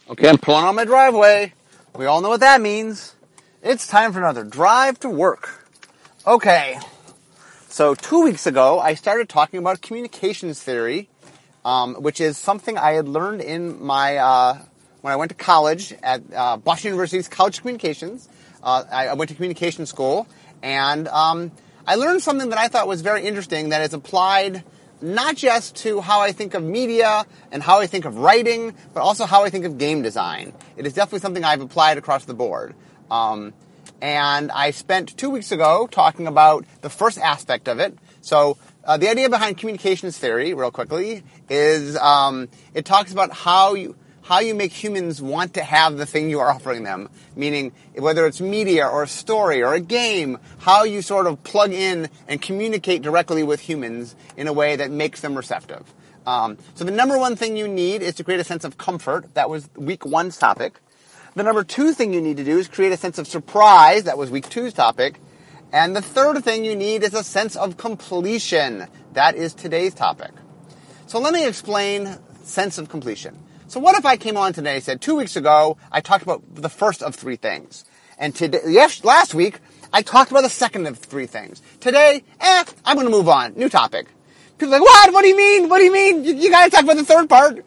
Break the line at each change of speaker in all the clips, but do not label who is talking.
Okay, I'm pulling on my driveway. We all know what that means. It's time for another drive to work. Okay, so 2 weeks ago, I started talking about communications theory, which is something I had learned in my when I went to college at Boston University's College of Communications. I went to communication school, and I learned something that I thought was very interesting that is applied not just to how I think of media and how I think of writing, but also how I think of game design. It is definitely something I've applied across the board. And I spent 2 weeks ago talking about the first aspect of it. So the idea behind communications theory, real quickly, is it talks about how you make humans want to have the thing you are offering them, meaning whether it's media or a story or a game, how you sort of plug in and communicate directly with humans in a way that makes them receptive. So the number one thing you need is to create a sense of comfort. That was week one's topic. The number two thing you need to do is create a sense of surprise. That was week two's topic. And the third thing you need is a sense of completion. That is today's topic. So let me explain sense of completion. So what if I came on today and said, 2 weeks ago, I talked about the first of three things. And last week, I talked about the second of three things. Today, I'm going to move on. New topic. People are like, what? What do you mean? What do you mean? You got to talk about the third part.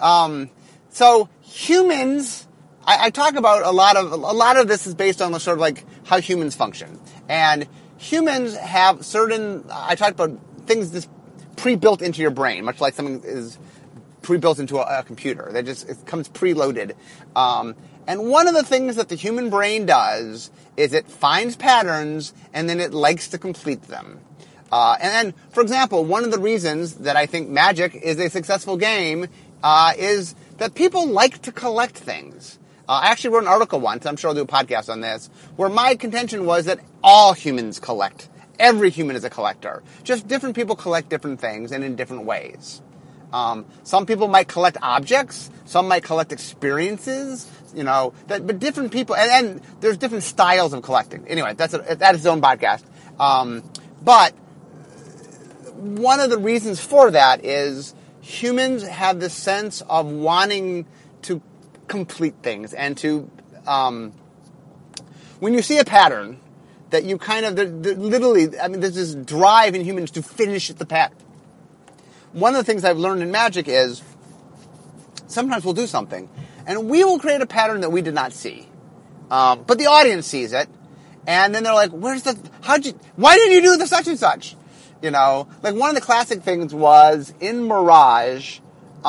So humans, I talk about a lot of this is based on the sort of like how humans function. And humans have I talked about things that's pre-built into your brain, much like something is pre-built into a computer. It comes preloaded. And one of the things that the human brain does is it finds patterns and then it likes to complete them. And then, for example, one of the reasons that I think Magic is a successful game is that people like to collect things. I actually wrote an article once, I'm sure I'll do a podcast on this, where my contention was that all humans collect. Every human is a collector. Just different people collect different things and in different ways. Some people might collect objects. Some might collect experiences. But different people, and there's different styles of collecting. Anyway, that is its own podcast. But one of the reasons for that is humans have this sense of wanting to complete things and to, when you see a pattern that you kind of, literally, there's this drive in humans to finish the pattern. One of the things I've learned in Magic is sometimes we'll do something and we will create a pattern that we did not see. But the audience sees it and then they're like, why didn't you do the such and such? Like one of the classic things was in Mirage,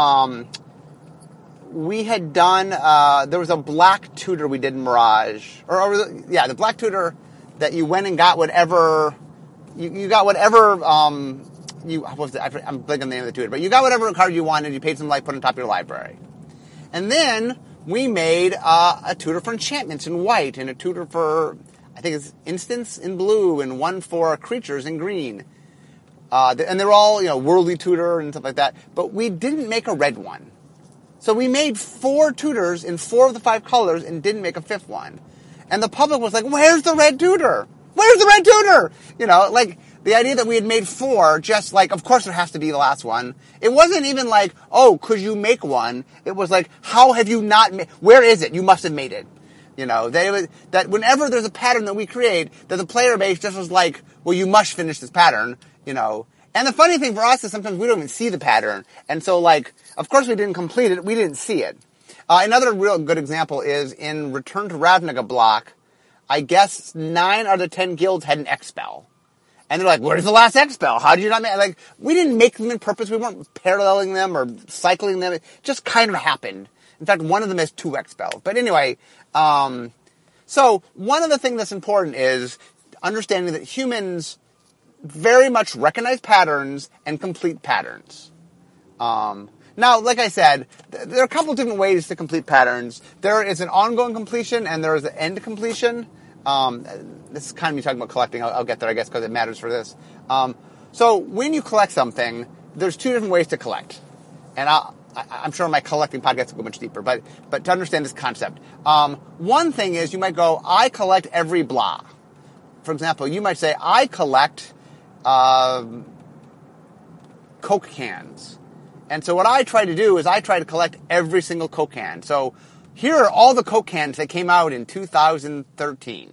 we had done, there was a black tutor we did in Mirage, the black tutor that you went and got whatever, you got whatever, I'm blanking on the name of the tutor, but you got whatever card you wanted, you paid some life, put on top of your library. And then we made a tutor for enchantments in white, and a tutor for, I think it's instants in blue, and one for creatures in green. And they're all, worldly tutor and stuff like that. But we didn't make a red one. So we made 4 tutors in 4 of the 5 colors and didn't make a 5th one. And the public was like, where's the red tutor? Where's the red tutor? The idea that we had made 4, just like, of course there has to be the last one. It wasn't even like, oh, could you make one? It was like, how have you not made, where is it? You must have made it. That whenever there's a pattern that we create, that the player base just was like, well, you must finish this pattern, And the funny thing for us is sometimes we don't even see the pattern. And so, of course we didn't complete it, we didn't see it. Another real good example is in Return to Ravnica block, I guess 9 out of 10 guilds had an X spell. And they're like, where's the last X spell? How did you not make, we didn't make them in purpose. We weren't paralleling them or cycling them. It just kind of happened. In fact, one of them has 2 X spells. But anyway, so one of the things that's important is understanding that humans very much recognize patterns and complete patterns. Now, like I said, there are a couple different ways to complete patterns. There is an ongoing completion and there is an end completion. This is kind of me talking about collecting. I'll get there, I guess, because it matters for this. So when you collect something, there's 2 different ways to collect. And I'm sure my collecting podcast will go much deeper, but to understand this concept. One thing is you might go, I collect every blah. For example, you might say, I collect Coke cans. And so what I try to do is I try to collect every single Coke can. So here are all the Coke cans that came out in 2013.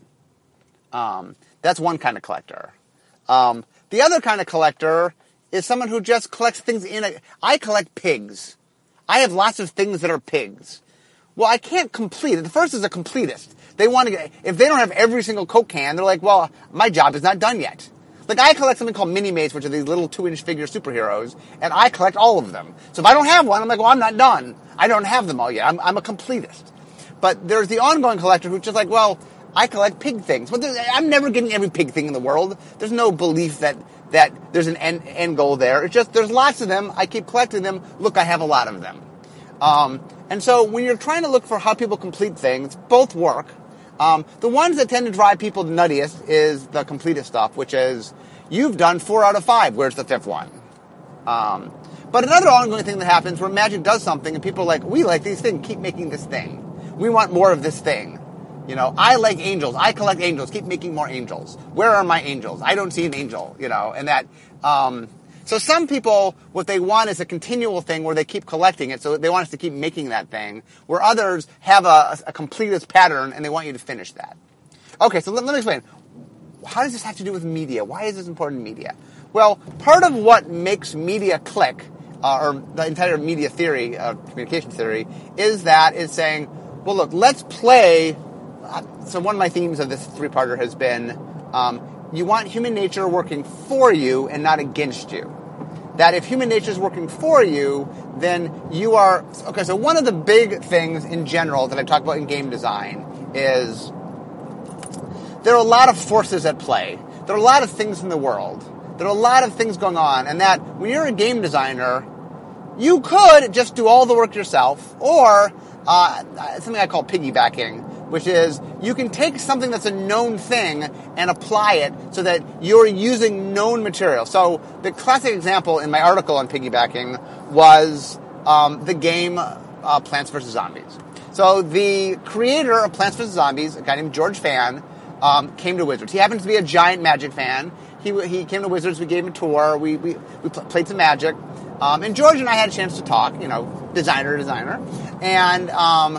That's one kind of collector. The other kind of collector is someone who just collects things I collect pigs. I have lots of things that are pigs. Well, I can't complete it. The first is a completist. They want to get, if they don't have every single Coke can, they're like, well, my job is not done yet. Like, I collect something called Mini-Mates, which are these little 2-inch figure superheroes, and I collect all of them. So if I don't have one, I'm like, well, I'm not done. I don't have them all yet. I'm a completist. But there's the ongoing collector who's just like, well, I collect pig things. But I'm never getting every pig thing in the world. There's no belief that there's an end goal there. It's just, there's lots of them. I keep collecting them. Look, I have a lot of them. And so when you're trying to look for how people complete things, both work. The ones that tend to drive people the nuttiest is the completist stuff, which is, you've done 4 out of 5. Where's the 5th one? But another ongoing thing that happens where Magic does something and people are like, we like these things, keep making this thing. We want more of this thing. You know, I like angels. I collect angels. Keep making more angels. Where are my angels? I don't see an angel, you know, and that, so some people, what they want is a continual thing where they keep collecting it, so they want us to keep making that thing, where others have a completist pattern and they want you to finish that. Okay, so let me explain. How does this have to do with media? Why is this important in media? Well, part of what makes media click, or the entire media theory, communication theory, is that it's saying, well, look, let's play. So one of my themes of this 3-parter has been, you want human nature working for you and not against you. That if human nature is working for you, then you are... Okay, so one of the big things in general that I talk about in game design is there are a lot of forces at play. There are a lot of things in the world. There are a lot of things going on, and that when you're a game designer, you could just do all the work yourself, or something I call piggybacking, which is you can take something that's a known thing and apply it so that you're using known material. So the classic example in my article on piggybacking was the game Plants vs. Zombies. So the creator of Plants vs. Zombies, a guy named George Fan, came to Wizards. He happens to be a giant Magic fan. He came to Wizards. We gave him a tour. We played some Magic. And George and I had a chance to talk, you know, designer. And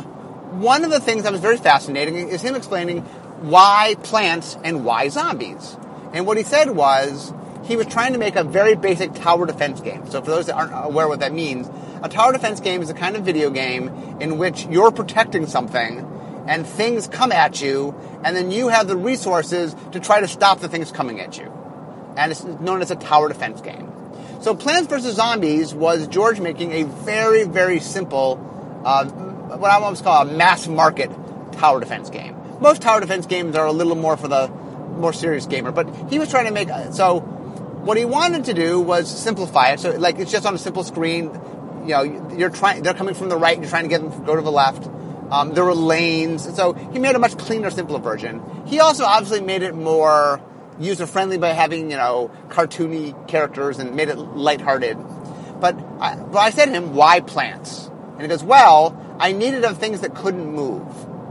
one of the things that was very fascinating is him explaining why plants and why zombies. And what he said was he was trying to make a very basic tower defense game. So for those that aren't aware what that means, a tower defense game is a kind of video game in which you're protecting something and things come at you, and then you have the resources to try to stop the things coming at you. And it's known as a tower defense game. So Plants vs. Zombies was George making a very, very simple, what I almost call a mass market tower defense game. Most tower defense games are a little more for the more serious gamer, but he was trying to make, so what he wanted to do was simplify it. So like it's just on a simple screen, you know, they're coming from the right, you're trying to get them to go to the left. There were lanes, so he made a much cleaner, simpler version. He also obviously made it more user-friendly by having, you know, cartoony characters and made it lighthearted. But I said to him, why plants? And he goes, well, I needed things that couldn't move.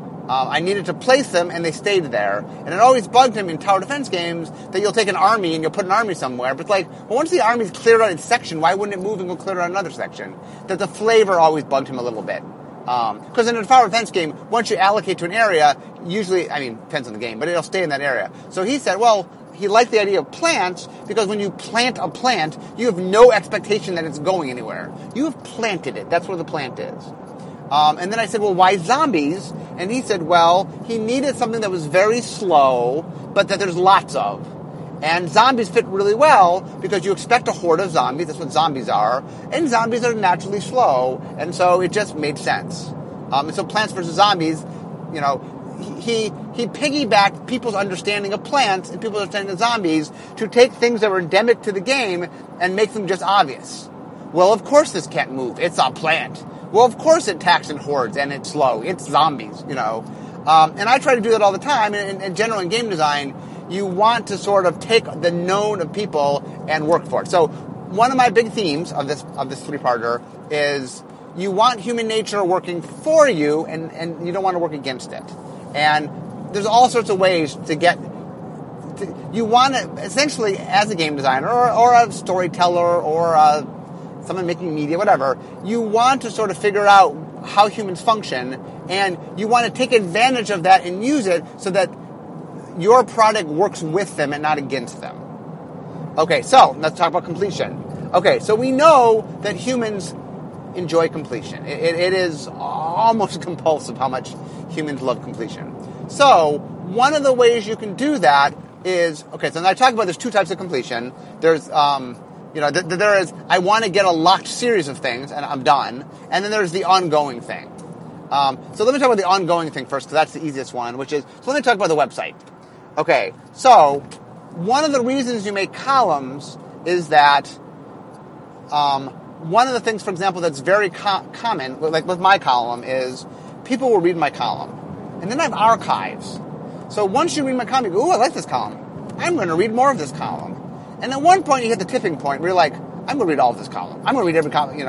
I needed to place them, and they stayed there. And it always bugged him in tower defense games that you'll take an army and you'll put an army somewhere. But it's like, well, once the army's cleared out its section, why wouldn't it move and go clear out another section? That the flavor always bugged him a little bit. Because in a tower defense game, once you allocate to an area, usually, I mean, depends on the game, but it'll stay in that area. So he said, well, he liked the idea of plants because when you plant a plant, you have no expectation that it's going anywhere. You have planted it. That's where the plant is. And then I said, well, why zombies? And he said, well, he needed something that was very slow, but that there's lots of. And zombies fit really well because you expect a horde of zombies. That's what zombies are. And zombies are naturally slow. And so it just made sense. And so Plants vs. Zombies, you know, he piggybacked people's understanding of plants and people's understanding of zombies to take things that were endemic to the game and make them just obvious. Well, of course this can't move. It's a plant. Well, of course it attacks in hordes and it's slow. It's zombies, you know. And I try to do that all the time. And in general, in game design, you want to sort of take the known of people and work for it. So one of my big themes of this 3-parter is you want human nature working for you and you don't want to work against it. And there's all sorts of ways to get... you want to, essentially, as a game designer or a storyteller or someone making media, whatever, you want to sort of figure out how humans function, and you want to take advantage of that and use it so that your product works with them and not against them. Okay, so let's talk about completion. Okay, so we know that humans enjoy completion. It is almost compulsive how much humans love completion. So one of the ways you can do that is, okay, so I talk about there's two types of completion. There's, there is, I want to get a locked series of things and I'm done. And then there's the ongoing thing. So let me talk about the ongoing thing first, because that's the easiest one, so let me talk about the website. Okay, so one of the reasons you make columns is that, one of the things, for example, that's very common, like with my column, is people will read my column. And then I have archives. So once you read my column, you go, ooh, I like this column. I'm going to read more of this column. And at one point, you hit the tipping point where you're like, I'm going to read all of this column. I'm going to read every column,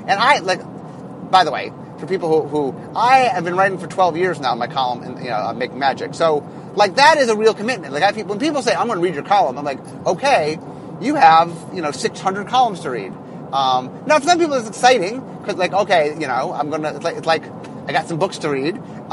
And by the way, for people who I have been writing for 12 years now, my column, and, Make Magic. So, that is a real commitment. When people say, I'm going to read your column, I'm like, okay, you have, 600 columns to read. Now, for some people, it's exciting because, I'm gonna. It's like I got some books to read.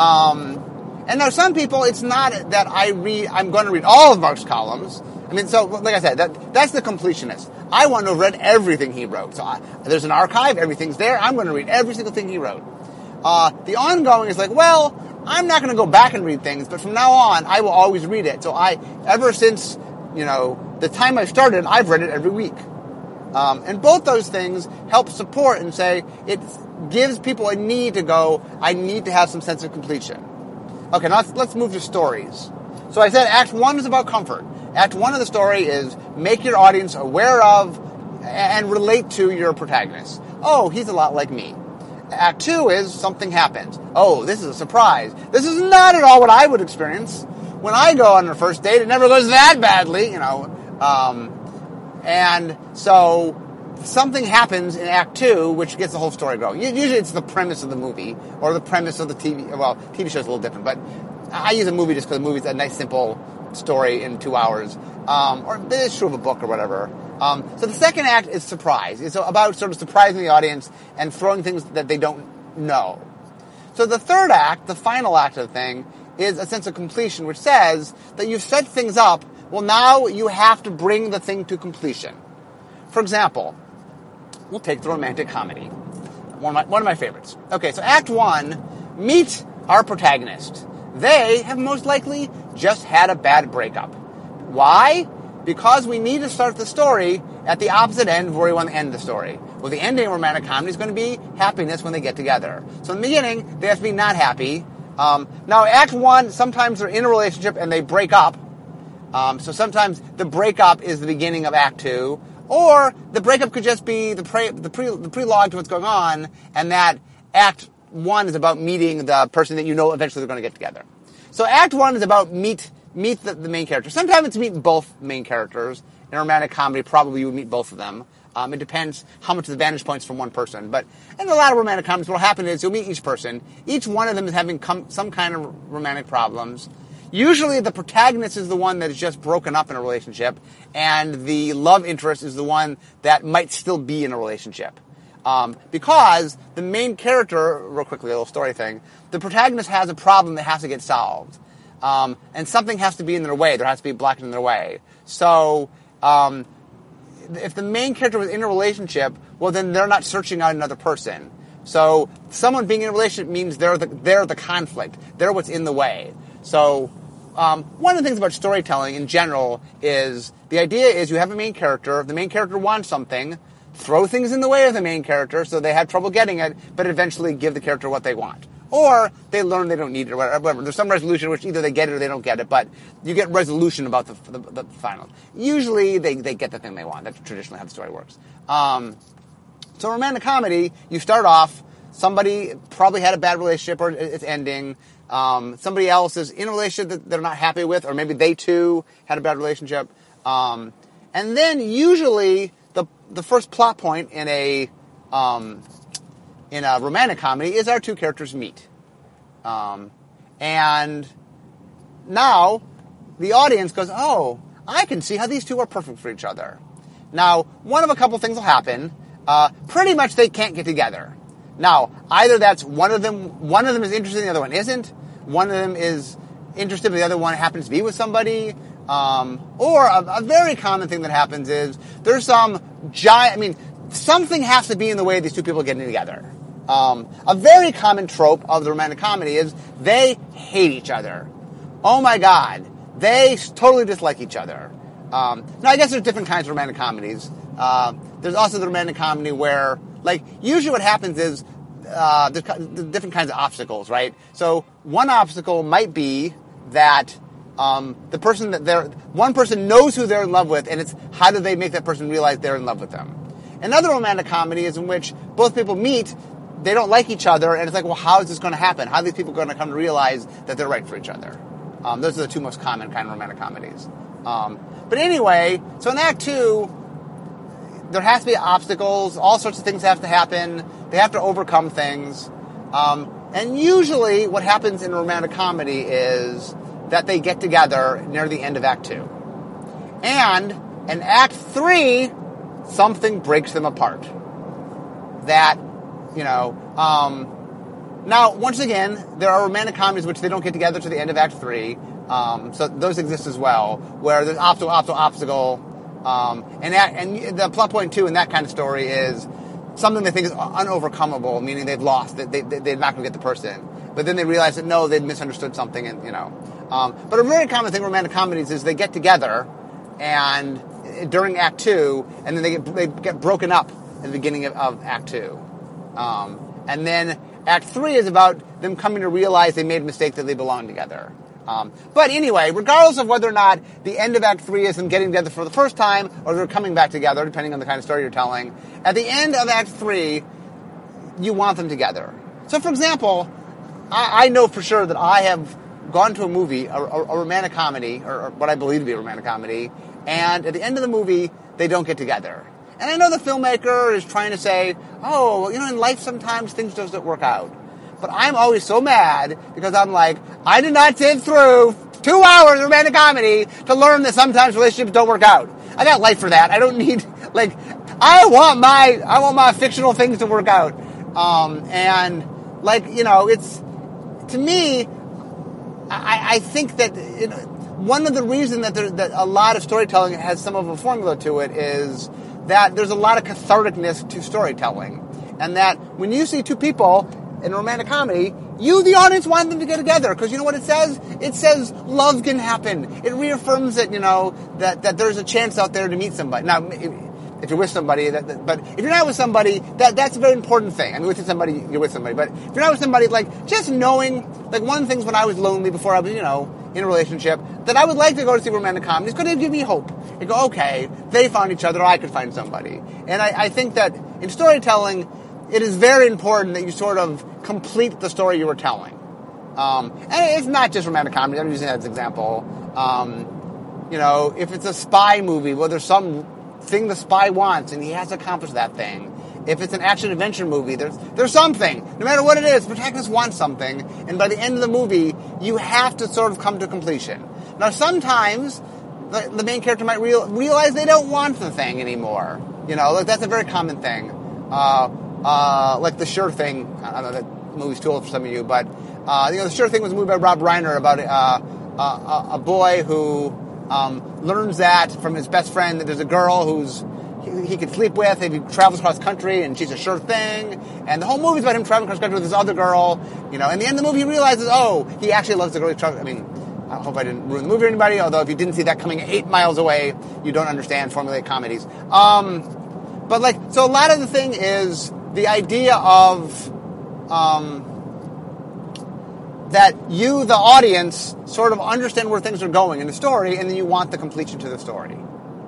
And now, some people, it's not that I'm going to read all of Mark's columns. I mean, so like I said, that's the completionist. I want to have read everything he wrote. So there's an archive, everything's there. I'm going to read every single thing he wrote. The ongoing is I'm not going to go back and read things, but from now on, I will always read it. So ever since the time I started, I've read it every week. And both those things help support and say it gives people a need to go, I need to have some sense of completion. Okay, now let's move to stories. So I said Act 1 is about comfort. Act 1 of the story is make your audience aware of and relate to your protagonist. Oh, he's a lot like me. Act 2 is something happens. Oh, this is a surprise. This is not at all what I would experience. When I go on a first date, it never goes that badly, And so something happens in Act 2 which gets the whole story going. Usually it's the premise of the movie or the premise of the TV. Well, TV show's a little different, but I use a movie just because a movie's a nice, simple story in 2 hours. Or it's true of a book or whatever. So the second act is surprise. It's about sort of surprising the audience and throwing things that they don't know. So the third act, the final act of the thing, is a sense of completion, which says that you've set things up. Well, now you have to bring the thing to completion. For example, we'll take the romantic comedy. One of my favorites. Okay, so Act 1, meet our protagonist. They have most likely just had a bad breakup. Why? Because we need to start the story at the opposite end of where we want to end the story. Well, the ending of romantic comedy is going to be happiness when they get together. So in the beginning, they have to be not happy. Now, Act 1, sometimes they're in a relationship and they break up. So sometimes the breakup is the beginning of Act 2. Or the breakup could just be the prelogue to what's going on, and that Act 1 is about meeting the person that eventually they're going to get together. So Act 1 is about meet the main character. Sometimes it's meet both main characters. In a romantic comedy, probably you would meet both of them. It depends how much the vantage points from one person. But in a lot of romantic comedies, what will happen is you'll meet each person. Each one of them is having some kind of romantic problems. Usually the protagonist is the one that is just broken up in a relationship, and the love interest is the one that might still be in a relationship. Because the main character, real quickly, a little story thing, the protagonist has a problem that has to get solved. And something has to be in their way. There has to be a blockage in their way. So, if the main character was in a relationship, well, then they're not searching out another person. So, someone being in a relationship means they're the conflict. They're what's in the way. So, one of the things about storytelling in general is the idea is you have a main character. The main character wants something. Throw things in the way of the main character so they have trouble getting it, but eventually give the character what they want. Or they learn they don't need it or whatever. There's some resolution which either they get it or they don't get it, but you get resolution about the final. Usually they get the thing they want. That's traditionally how the story works. So romantic comedy, you start off, somebody probably had a bad relationship or it's ending. Somebody else is in a relationship that they're not happy with, or maybe they too had a bad relationship. And then usually the first plot point in a romantic comedy is our two characters meet. And now the audience goes, oh, I can see how these two are perfect for each other. Now, one of a couple things will happen. Pretty much they can't get together. Now, either that's one of them is interested and the other one isn't. One of them is interested, but the other one happens to be with somebody. Or a very common thing that happens is there's some giant, something has to be in the way of these two people getting together. A very common trope of the romantic comedy is they hate each other. Oh my God. They totally dislike each other. Now, I guess there's different kinds of romantic comedies. There's also the romantic comedy where, usually what happens is there's different kinds of obstacles, right? So one obstacle might be that the person one person knows who they're in love with, and it's how do they make that person realize they're in love with them. Another romantic comedy is in which both people meet, they don't like each other, and it's like, well, how is this going to happen? How are these people going to come to realize that they're right for each other? Those are the two most common kind of romantic comedies. But anyway, so in Act 2, there has to be obstacles. All sorts of things have to happen. They have to overcome things. And usually what happens in a romantic comedy is that they get together near the end of Act 2. And in Act 3, something breaks them apart. That, now, once again, there are romantic comedies which they don't get together to the end of Act 3. So those exist as well, where there's obstacle. And the plot point, too, in that kind of story is something they think is unovercomable, meaning they've lost, they're not going to get the person. But then they realize that, no, they'd misunderstood something, and, But a very common thing in romantic comedies is they get together and during Act 2, and then they get broken up at the beginning of Act 2. And then Act 3 is about them coming to realize they made a mistake, that they belong together. But anyway, regardless of whether or not the end of Act 3 is them getting together for the first time or they're coming back together, depending on the kind of story you're telling, at the end of Act 3, you want them together. So, for example, I know for sure that I have gone to a movie, a romantic comedy, or what I believe to be a romantic comedy, and at the end of the movie, they don't get together. And I know the filmmaker is trying to say, oh, in life sometimes things just don't work out. But I'm always so mad because I'm like, I did not sit through 2 hours of romantic comedy to learn that sometimes relationships don't work out. I got life for that. I don't need, I want my fictional things to work out. It's, to me, I think that one of the reasons that a lot of storytelling has some of a formula to it is that there's a lot of catharticness to storytelling. And that when you see two people in a romantic comedy, you, the audience, want them to get together. Because you know what it says? It says love can happen. It reaffirms that, that there's a chance out there to meet somebody. Now, if you're with somebody, but if you're not with somebody, that's a very important thing. With somebody, you're with somebody. But if you're not with somebody, just knowing, one of the things when I was lonely before I was, in a relationship, that I would like to go to see romantic comedies because they give me hope. You go, okay, they found each other, I could find somebody. And I think that in storytelling, it is very important that you sort of complete the story you were telling. And it's not just romantic comedy. I'm using that as an example. If it's a spy movie, well, there's some thing the spy wants, and he has to accomplish that thing. If it's an action-adventure movie, there's something. No matter what it is, the protagonist wants something, and by the end of the movie, you have to sort of come to completion. Now, sometimes the main character might realize they don't want the thing anymore. That's a very common thing. The Sure Thing. I don't know, that movie's too old for some of you, but The Sure Thing was a movie by Rob Reiner about a boy who learns that from his best friend that there's a girl who's he could sleep with if he travels across country, and she's a sure thing. And the whole movie's about him traveling across country with this other girl. In the end of the movie, he realizes, he actually loves the girl he's traveling. I hope I didn't ruin the movie for anybody, although if you didn't see that coming 8 miles away, you don't understand formulaic comedies. So a lot of the thing is the idea of that you, the audience, sort of understand where things are going in the story, and then you want the completion to the story.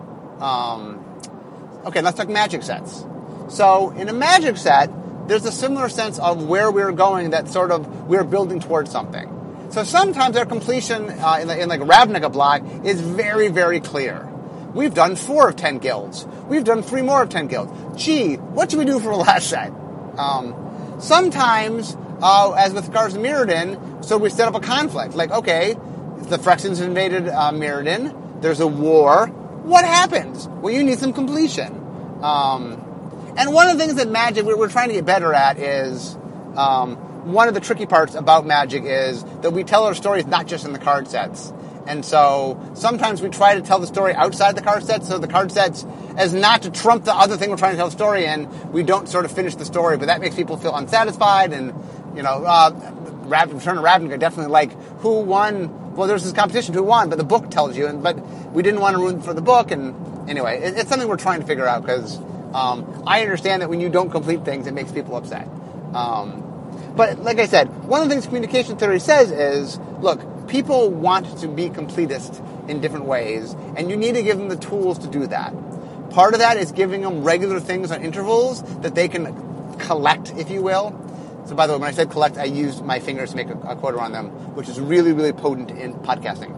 Okay, let's talk magic sets. So in a magic set, there's a similar sense of where we're going, that sort of we're building towards something. So sometimes our completion in Ravnica block is very, very clear. We've done 4 of 10 guilds. We've done 3 more of 10 guilds. Gee, what should we do for the last set? Sometimes, as with Scars of Mirrodin, so we set up a conflict. Okay, the Phyrexians invaded Mirrodin. There's a war. What happens? Well, you need some completion. And one of the things that Magic we're trying to get better at is one of the tricky parts about Magic is that we tell our stories not just in the card sets. And so sometimes we try to tell the story outside the card sets, so the card sets, as not to trump the other thing we're trying to tell the story in, we don't sort of finish the story, but that makes people feel unsatisfied. And, Return of Ravnica definitely like who won. Well, there's this competition, who won, but the book tells you, but we didn't want to ruin for the book. And anyway, it's something we're trying to figure out because I understand that when you don't complete things, it makes people upset. But like I said, one of the things communication theory says is, look, people want to be completist in different ways, and you need to give them the tools to do that. Part of that is giving them regular things on intervals that they can collect, if you will. So by the way, when I said collect, I used my fingers to make a quarter on them, which is really, really potent in podcasting.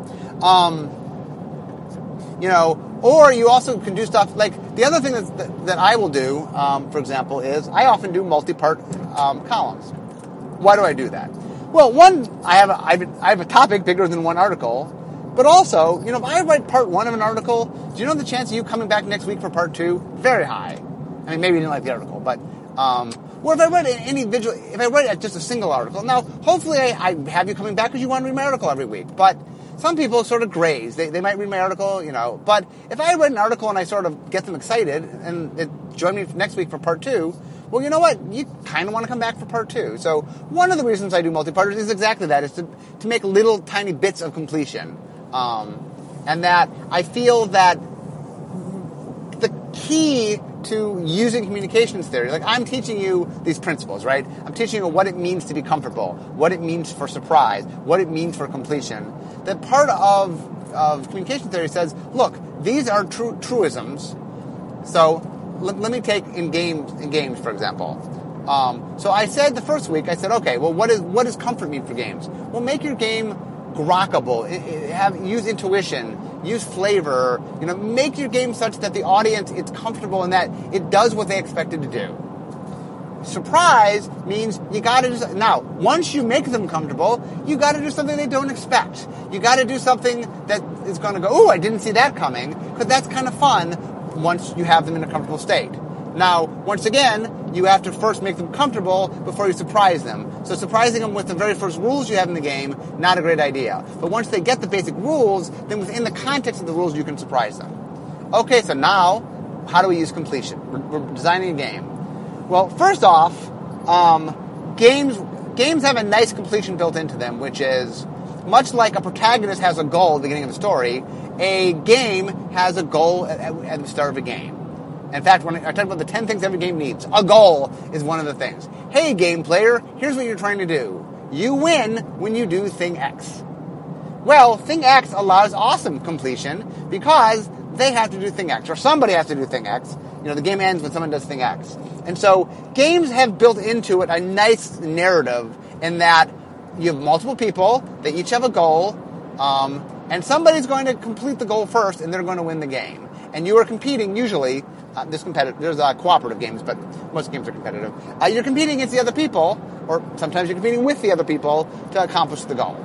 Or you also can do stuff like the other thing that I will do, for example, is I often do multi-part columns. Why do I do that? Well, one, I have a topic bigger than one article, but also, if I write part one of an article, do you know the chance of you coming back next week for part two? Very high. I mean, maybe you didn't like the article, but, or if I write just a single article, now, hopefully I have you coming back because you want to read my article every week, but some people sort of graze. They might read my article, but if I read an article and I sort of get them excited and they join me next week for part two, well, you know what? You kind of want to come back for part two. So one of the reasons I do multi-parters is exactly that, is to make little tiny bits of completion. And that I feel that the key to using communications theory, like I'm teaching you these principles, right? I'm teaching you what it means to be comfortable, what it means for surprise, what it means for completion. That part of communication theory says, look, these are truisms. So let me take in games, for example. So I said the first week, okay, well, what does comfort mean for games? Well, make your game grokkable. Use intuition, use flavor. Make your game such that the audience is comfortable and that it does what they expect it to do. Surprise means you got to do. Now, once you make them comfortable, you got to do something they don't expect. You got to do something that is going to go, oh, I didn't see that coming, because that's kind of fun. Once you have them in a comfortable state. Now, once again, you have to first make them comfortable before you surprise them. So surprising them with the very first rules you have in the game, not a great idea. But once they get the basic rules, then within the context of the rules, you can surprise them. Okay, so now, how do we use completion? We're designing a game. Well, first off, games have a nice completion built into them, which is, much like a protagonist has a goal at the beginning of the story, a game has a goal at the start of a game. In fact, when I talk about the 10 things every game needs, a goal is one of the things. Hey, game player, here's what you're trying to do. You win when you do thing X. Well, thing X allows awesome completion because they have to do thing X, or somebody has to do thing X. The game ends when someone does thing X. And so games have built into it a nice narrative in that you have multiple people, they each have a goal, and somebody's going to complete the goal first, and they're going to win the game. And you are competing, usually, there's cooperative games, but most games are competitive. You're competing against the other people, or sometimes you're competing with the other people to accomplish the goal.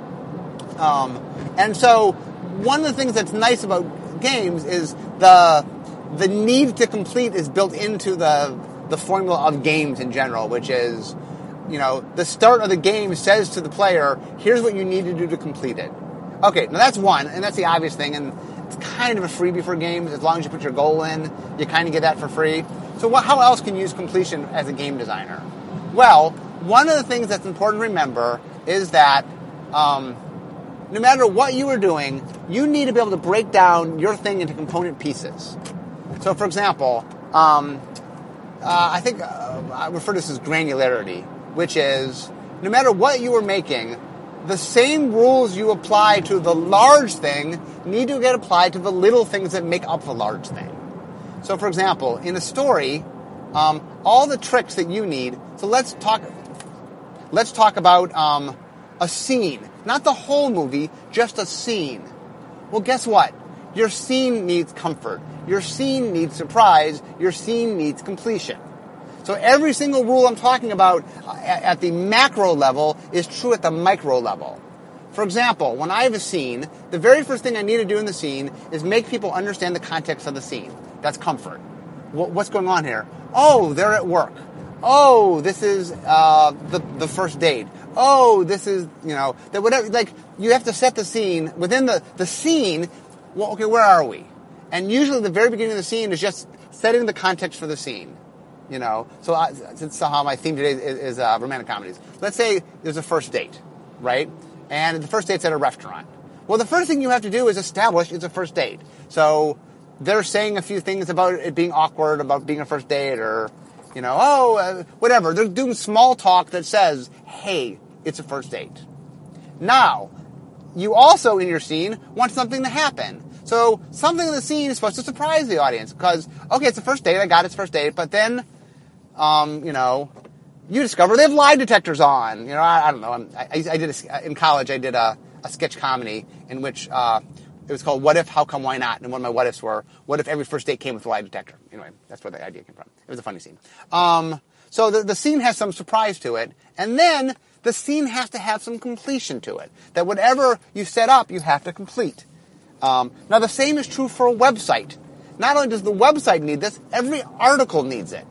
And so one of the things that's nice about games is the need to complete is built into the formula of games in general, which is, the start of the game says to the player, here's what you need to do to complete it. Okay, now that's one, and that's the obvious thing, and it's kind of a freebie for games. As long as you put your goal in, you kind of get that for free. So how else can you use completion as a game designer? Well, one of the things that's important to remember is that no matter what you are doing, you need to be able to break down your thing into component pieces. So, for example, I think I refer to this as granularity, which is no matter what you are making, the same rules you apply to the large thing need to get applied to the little things that make up the large thing. So, for example, in a story, all the tricks that you need. So let's talk about a scene, not the whole movie, just a scene. Well, guess what? Your scene needs comfort. Your scene needs surprise. Your scene needs completion. So every single rule I'm talking about at the macro level is true at the micro level. For example, when I have a scene, the very first thing I need to do in the scene is make people understand the context of the scene. That's comfort. what's going on here? Oh, they're at work. Oh, this is the first date. Oh, this is, that whatever, like, you have to set the scene. Within the scene, well, okay, where are we? And usually the very beginning of the scene is just setting the context for the scene. So since somehow my theme today is romantic comedies. Let's say there's a first date, right? And the first date's at a restaurant. Well, the first thing you have to do is establish it's a first date. So they're saying a few things about it being awkward, about being a first date, or, whatever. They're doing small talk that says, hey, it's a first date. Now, you also, in your scene, want something to happen. So something in the scene is supposed to surprise the audience. Because, okay, it's a first date, I got it's first date, but then, you discover they have lie detectors on. I don't know. In college, I did a sketch comedy in which it was called What If, How Come, Why Not? And one of my what ifs were, what if every first date came with a lie detector? Anyway, that's where the idea came from. It was a funny scene. So the scene has some surprise to it, and then the scene has to have some completion to it. That whatever you set up, you have to complete. Now, the same is true for a website. Not only does the website need this, every article needs it.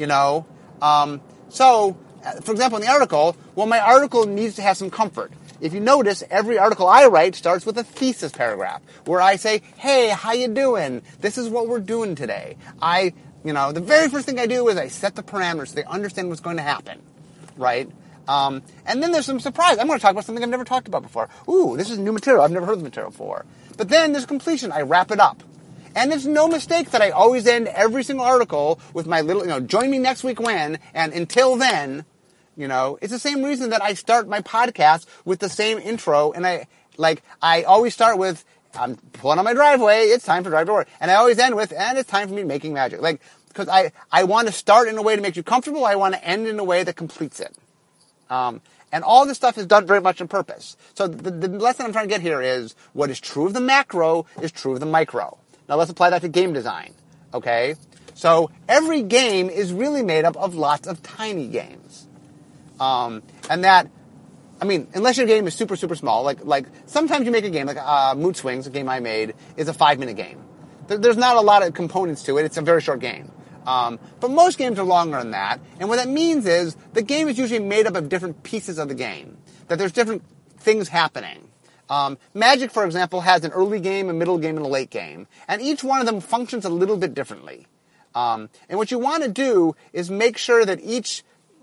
So, for example, in the article, my article needs to have some comfort. If you notice, every article I write starts with a thesis paragraph where I say, hey, how you doing? This is what we're doing today. The very first thing I do is I set the parameters so they understand what's going to happen, right? And then there's some surprise. I'm going to talk about something I've never talked about before. Ooh, this is new material. I've never heard the material before. But then there's completion. I wrap it up. And it's no mistake that I always end every single article with my little, join me next week when, and until then, it's the same reason that I start my podcast with the same intro, and I always start with, I'm pulling on my driveway, it's time to drive to work. And I always end with, and it's time for me making magic. Because I want to start in a way to make you comfortable, I want to end in a way that completes it. And all this stuff is done very much on purpose. So the lesson I'm trying to get here is, what is true of the macro is true of the micro. Now let's apply that to game design, okay? So every game is really made up of lots of tiny games. Unless your game is super, super small, like sometimes you make a game, like Mood Swings, a game I made, is a 5-minute game. There's not a lot of components to it, it's a very short game. But most games are longer than that, and what that means is the game is usually made up of different pieces of the game, that there's different things happening. Magic, for example, has an early game, a middle game, and a late game. And each one of them functions a little bit differently. And what you want to do is make sure that each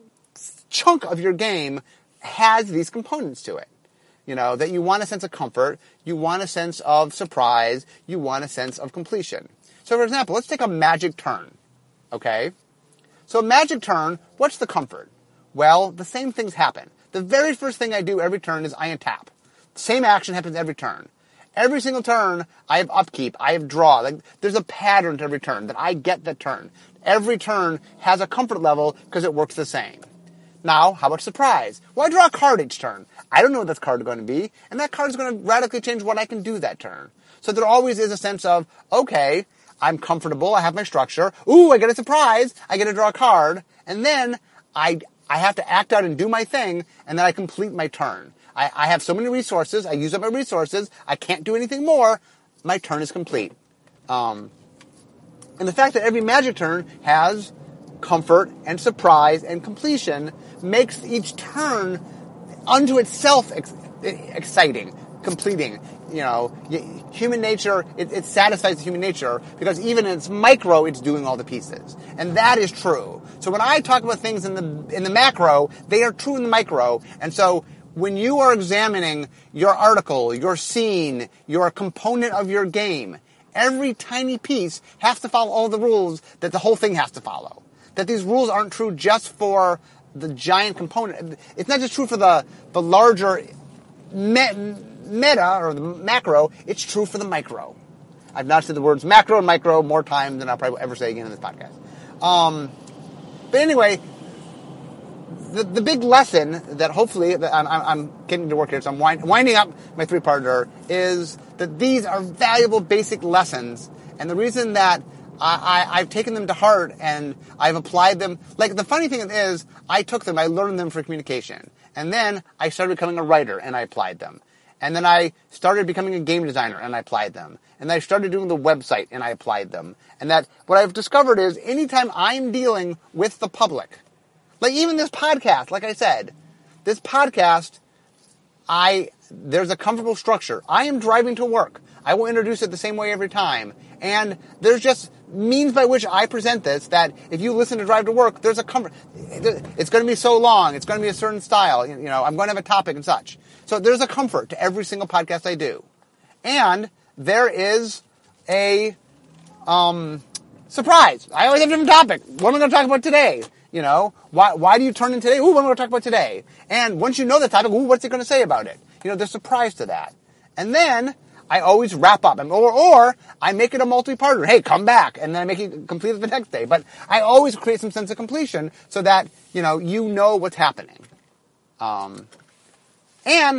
chunk of your game has these components to it. That you want a sense of comfort, you want a sense of surprise, you want a sense of completion. So, for example, let's take a magic turn. Okay? So a magic turn, what's the comfort? Well, the same things happen. The very first thing I do every turn is I untap. Same action happens every turn. Every single turn, I have upkeep, I have draw. There's a pattern to every turn, that I get the turn. Every turn has a comfort level because it works the same. Now, how about surprise? Well, I draw a card each turn. I don't know what this card is going to be, and that card is going to radically change what I can do that turn. So there always is a sense of, okay, I'm comfortable, I have my structure. Ooh, I get a surprise, I get to draw a card, and then I have to act out and do my thing, and then I complete my turn. I have so many resources, I use up my resources, I can't do anything more, my turn is complete. And the fact that every magic turn has comfort and surprise and completion makes each turn unto itself exciting, completing. Human nature, it satisfies the human nature because even in its micro, it's doing all the pieces. And that is true. So when I talk about things in the macro, they are true in the micro. And so when you are examining your article, your scene, your component of your game, every tiny piece has to follow all the rules that the whole thing has to follow. That these rules aren't true just for the giant component. It's not just true for the larger meta or the macro, it's true for the micro. I've now said the words macro and micro more times than I'll probably ever say again in this podcast. But anyway, the big lesson that hopefully I'm getting to work here, so I'm winding up my three-parter, is that these are valuable basic lessons, and the reason that I've taken them to heart and I've applied them. The funny thing is, I learned them for communication, and then I started becoming a writer and I applied them. And then I started becoming a game designer, and I applied them. And I started doing the website, and I applied them. And that what I've discovered is anytime I'm dealing with the public, like even this podcast, like I said, this podcast, there's a comfortable structure. I am driving to work. I will introduce it the same way every time. And there's just means by which I present this that if you listen to Drive to Work, there's a comfort. It's going to be so long. It's going to be a certain style. I'm going to have a topic and such. So there's a comfort to every single podcast I do. And there is a surprise. I always have a different topic. What am I going to talk about today? Why do you turn in today? Ooh, what am I going to talk about today? And once you know the topic, what's he going to say about it? There's surprise to that. And then I always wrap up, or I make it a multi-parter. Hey, come back, and then I make it complete the next day. But I always create some sense of completion so that you know what's happening. And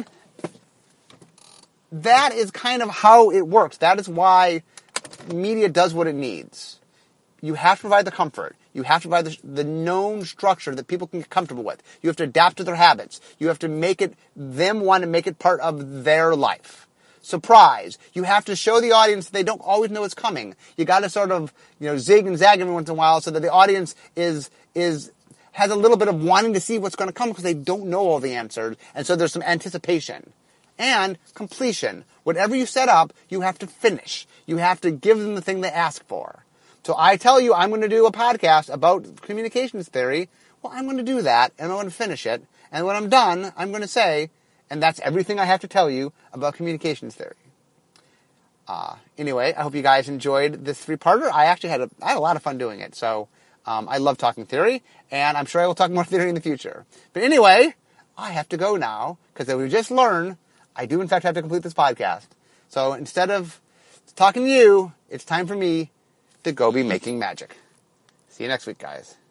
that is kind of how it works. That is why media does what it needs. You have to provide the comfort. You have to provide the known structure that people can get comfortable with. You have to adapt to their habits. You have to make them want to make it part of their life. Surprise. You have to show the audience that they don't always know what's coming. You got to sort of, zig and zag every once in a while so that the audience has a little bit of wanting to see what's going to come because they don't know all the answers. And so there's some anticipation. And completion. Whatever you set up, you have to finish. You have to give them the thing they ask for. So I tell you I'm going to do a podcast about communications theory. Well, I'm going to do that, and I'm going to finish it. And when I'm done, I'm going to say, and that's everything I have to tell you about communications theory. Anyway, I hope you guys enjoyed this 3-parter. I actually had a lot of fun doing it. So I love talking theory, and I'm sure I will talk more theory in the future. But anyway, I have to go now, because as we just learned, I do in fact have to complete this podcast. So instead of talking to you, it's time for me to go be making magic. See you next week, guys.